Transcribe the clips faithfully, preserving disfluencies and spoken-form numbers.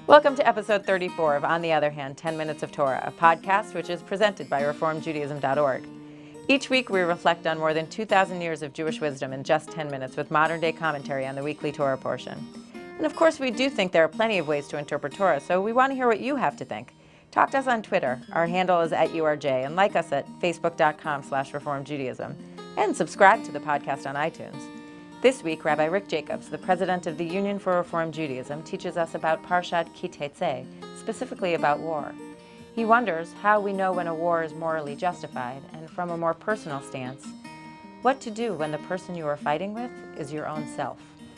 Welcome to episode thirty-four of On the Other Hand, ten minutes of Torah, a podcast which is presented by Reform Judaism dot org. Each week we reflect on more than two thousand years of Jewish wisdom in just ten minutes with modern-day commentary on the weekly Torah portion. And of course we do think there are plenty of ways to interpret Torah, so we want to hear what you have to think. Talk to us on Twitter. Our handle is at U R J, and like us at facebook.com slash Reform Judaism. And subscribe to the podcast on iTunes. This week, Rabbi Rick Jacobs, the president of the Union for Reform Judaism, teaches us about Parshat Ki Teitzei, specifically about war. He wonders how we know when a war is morally justified, and from a more personal stance, what to do when the person you are fighting with is your own self.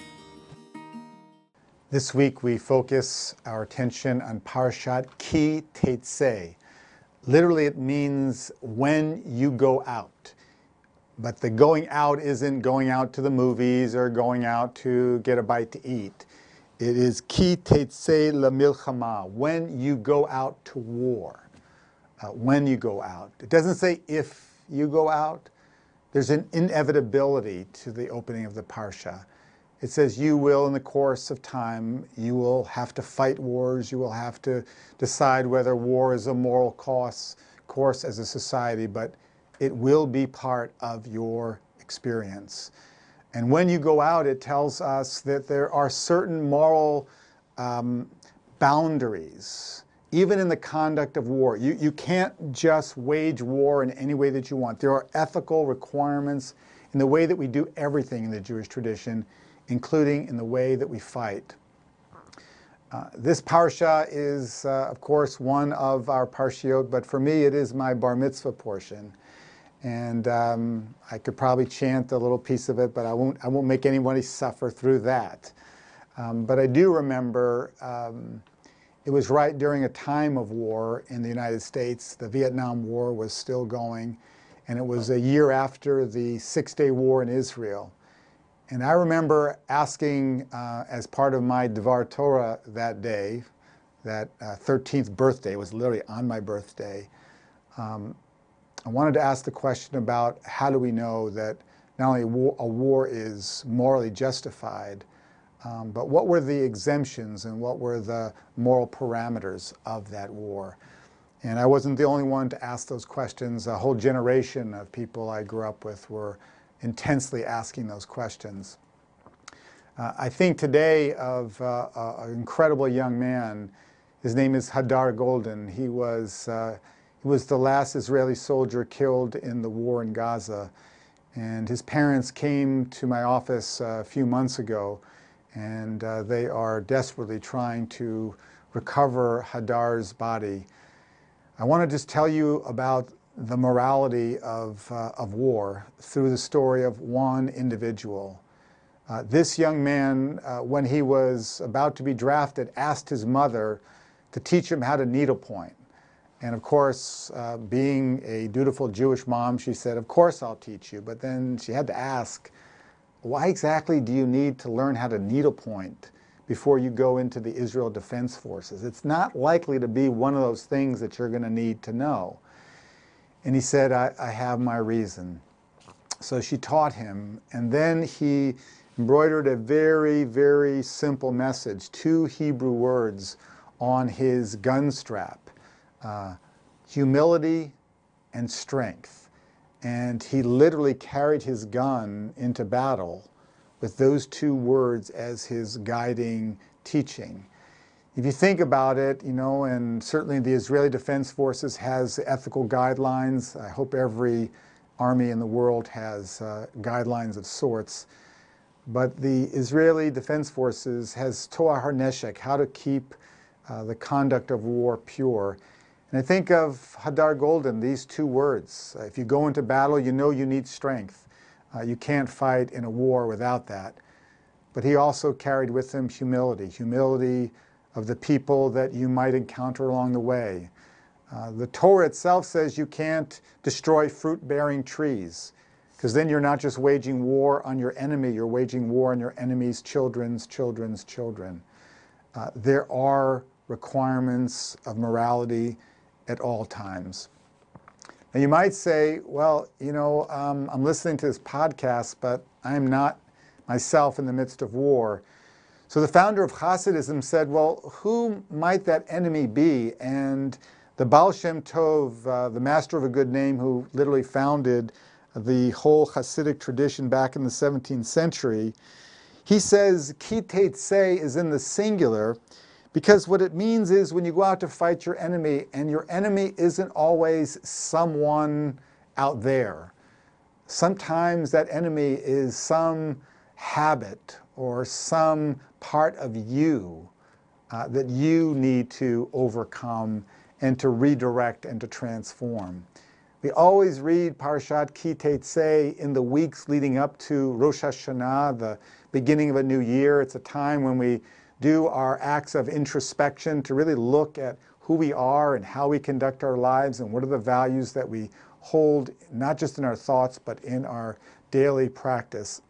This week we focus our attention on Parshat Ki Teitzei. Literally it means when you go out. But the going out isn't going out to the movies or going out to get a bite to eat. It is Ki Teitzei LaMilchama, when you go out to war. Uh, when you go out. It doesn't say if you go out. There's an inevitability to the opening of the Parsha. It says you will, in the course of time, you will have to fight wars. You will have to decide whether war is a moral course, course as a society, but it will be part of your experience. And when you go out, it tells us that there are certain moral um, boundaries, even in the conduct of war. You, you can't just wage war in any way that you want. There are ethical requirements in the way that we do everything in the Jewish tradition, including in the way that we fight. Uh, this parsha is, uh, of course, one of our parshiot, but for me it is my bar mitzvah portion. And um, I could probably chant a little piece of it, but I won't, I won't make anybody suffer through that. Um, but I do remember um, it was right during a time of war in the United States. The Vietnam War was still going, and it was a year after the Six-Day War in Israel. And I remember asking, uh, as part of my Devar Torah that day, that uh, thirteenth birthday, it was literally on my birthday, um, I wanted to ask the question about how do we know that not only a war, a war is morally justified, um, but what were the exemptions and what were the moral parameters of that war? And I wasn't the only one to ask those questions. A whole generation of people I grew up with were intensely asking those questions. Uh, I think today of uh, an incredible young man. His name is Hadar Golden. He was uh, He was the last Israeli soldier killed in the war in Gaza. And his parents came to my office uh, a few months ago, and uh, they are desperately trying to recover Hadar's body. I want to just tell you about the morality of, uh, of war through the story of one individual. Uh, this young man, uh, when he was about to be drafted, asked his mother to teach him how to needlepoint. And of course, uh, being a dutiful Jewish mom, she said, of course I'll teach you. But then she had to ask, why exactly do you need to learn how to needlepoint before you go into the Israel Defense Forces? It's not likely to be one of those things that you're going to need to know. And he said, I, I have my reason. So she taught him, and then he embroidered a very, very simple message, two Hebrew words on his gun strap. Uh, humility and strength. And he literally carried his gun into battle with those two words as his guiding teaching. If you think about it, you know, and certainly the Israeli Defense Forces has ethical guidelines. I hope every army in the world has uh, guidelines of sorts. But the Israeli Defense Forces has Toah HaNeshek, how to keep uh, the conduct of war pure. And I think of Hadar Golden, these two words. Uh, if you go into battle, you know you need strength. Uh, you can't fight in a war without that. But he also carried with him humility, humility of the people that you might encounter along the way. Uh, the Torah itself says you can't destroy fruit-bearing trees, because then you're not just waging war on your enemy, you're waging war on your enemy's children's children's children. Uh, there are requirements of morality at all times. Now you might say, well, you know, um, I'm listening to this podcast, but I'm not myself in the midst of war. So the founder of Hasidism said, well, who might that enemy be? And the Baal Shem Tov, uh, the master of a good name, who literally founded the whole Hasidic tradition back in the seventeenth century, he says ki teitzei is in the singular, because what it means is when you go out to fight your enemy, and your enemy isn't always someone out there. Sometimes that enemy is some habit or some part of you uh, that you need to overcome and to redirect and to transform. We always read Parashat Ki Teitzei in the weeks leading up to Rosh Hashanah, the beginning of a new year. It's a time when we do our acts of introspection to really look at who we are and how we conduct our lives and what are the values that we hold, not just in our thoughts, but in our daily practice.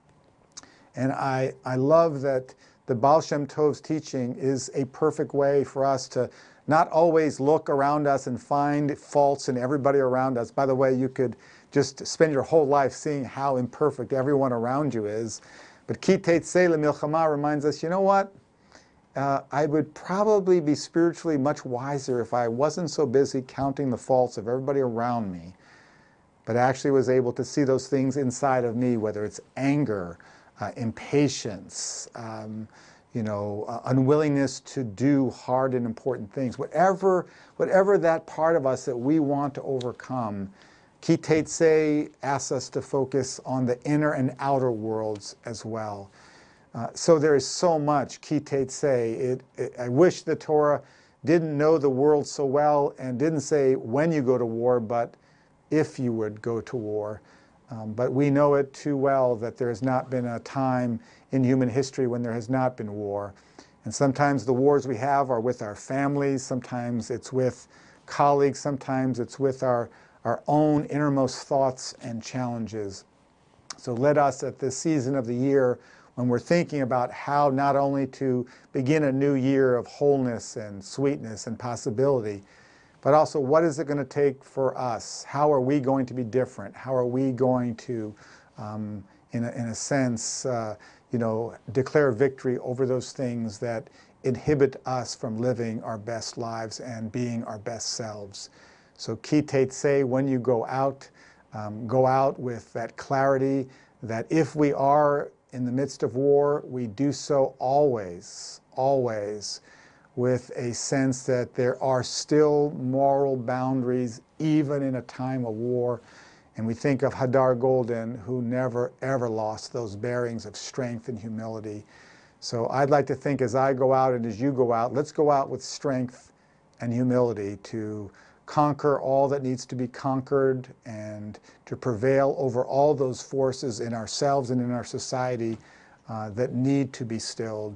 And I, I love that the Baal Shem Tov's teaching is a perfect way for us to not always look around us and find faults in everybody around us. By the way, you could just spend your whole life seeing how imperfect everyone around you is. But Ki Teitzei L'Milchama reminds us, you know what? Uh, I would probably be spiritually much wiser if I wasn't so busy counting the faults of everybody around me, but actually was able to see those things inside of me, whether it's anger, uh, impatience, um, you know, uh, unwillingness to do hard and important things. Whatever, whatever that part of us that we want to overcome, Ki Teitzei asks us to focus on the inner and outer worlds as well. Uh, so there is so much Ki Teitzei. It, it, I wish the Torah didn't know the world so well and didn't say when you go to war, but if you would go to war. Um, but we know it too well that there has not been a time in human history when there has not been war. And sometimes the wars we have are with our families, sometimes it's with colleagues, sometimes it's with our, our own innermost thoughts and challenges. So let us at this season of the year, when we're thinking about how not only to begin a new year of wholeness and sweetness and possibility, but also what is it going to take for us? How are we going to be different? How are we going to, um, in, a, in a sense, uh, you know, declare victory over those things that inhibit us from living our best lives and being our best selves? So Ki Teitzei, when you go out, um, go out with that clarity that if we are in the midst of war, we do so always, always with a sense that there are still moral boundaries even in a time of war. And we think of Hadar Golden, who never ever lost those bearings of strength and humility. So I'd like to think as I go out and as you go out, let's go out with strength and humility to conquer all that needs to be conquered and to prevail over all those forces in ourselves and in our society uh, that need to be stilled.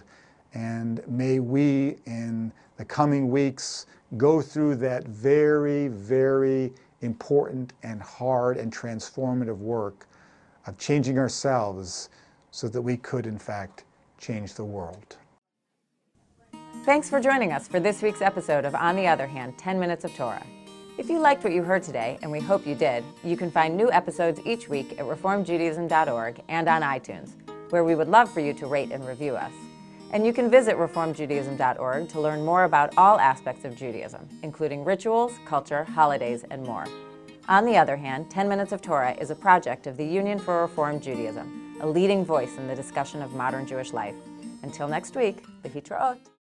And may we, in the coming weeks, go through that very, very important and hard and transformative work of changing ourselves so that we could, in fact, change the world. Thanks for joining us for this week's episode of On the Other Hand, ten minutes of Torah. If you liked what you heard today, and we hope you did, you can find new episodes each week at reform judaism dot org and on iTunes, where we would love for you to rate and review us. And you can visit reform judaism dot org to learn more about all aspects of Judaism, including rituals, culture, holidays, and more. On the Other Hand, ten minutes of Torah is a project of the Union for Reform Judaism, a leading voice in the discussion of modern Jewish life. Until next week, Lehitraot.